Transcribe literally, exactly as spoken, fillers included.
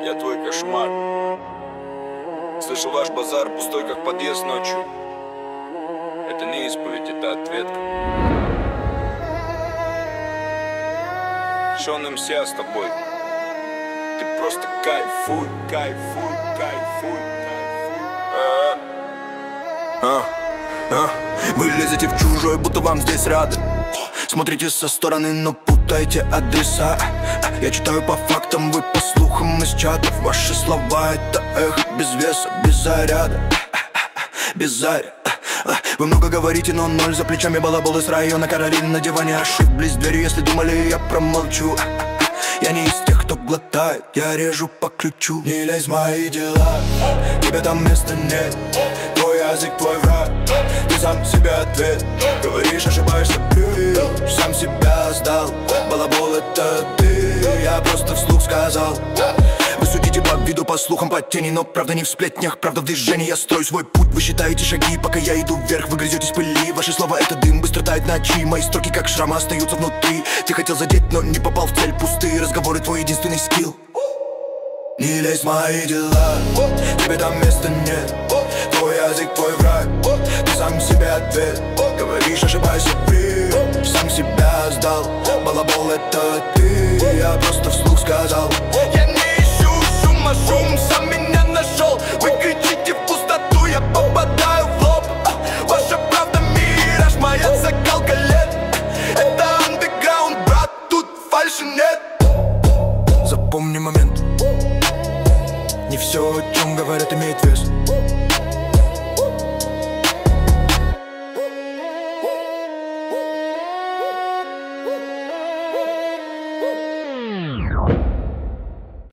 Я твой кошмар. Слышал, ваш базар пустой, как подъезд ночью. Это не исповедь, это ответка. Шон эм си, а с тобой. Ты просто кайфуй, кайфуй, кайфуй, кайфуй. А, а, а. Вы лезете в чужой, будто вам здесь рады. Смотрите со стороны, но путаете адреса. Я читаю по фактам, вы по слухам из чатов. Ваши слова — это эхо без веса, без заряда, без заряда. Вы много говорите, но ноль за плечами. Балабол из района Каролин на диване. Ошиблись дверью, если думали, я промолчу. Я не из тех, кто глотает, я режу по ключу. Не лезь в мои дела, тебе там места нет. Твой язык, твой враг, ты сам себе ответ. Говоришь, ошибаешься, плюешь, сам себя сдал. Балабол — это ты, я просто вслух сказал. Вы судите по виду, по слухам, по тени, но правда не в сплетнях, правда в движении. Я строю свой путь, вы считаете шаги, пока я иду вверх. Вы грызетесь в пыли, ваши слова — это дым, быстро тает ночи. Мои строки как шрамы остаются внутри. Ты хотел задеть, но не попал в цель. Пустые разговоры — твой единственный скилл. Не лезь в мои дела, тебе там места нет. Твой язык, твой враг, ты сам себе ответ. Говоришь, ошибайся, плюешь, сам себя сдал. Балабол — это ты, я просто вслух сказал.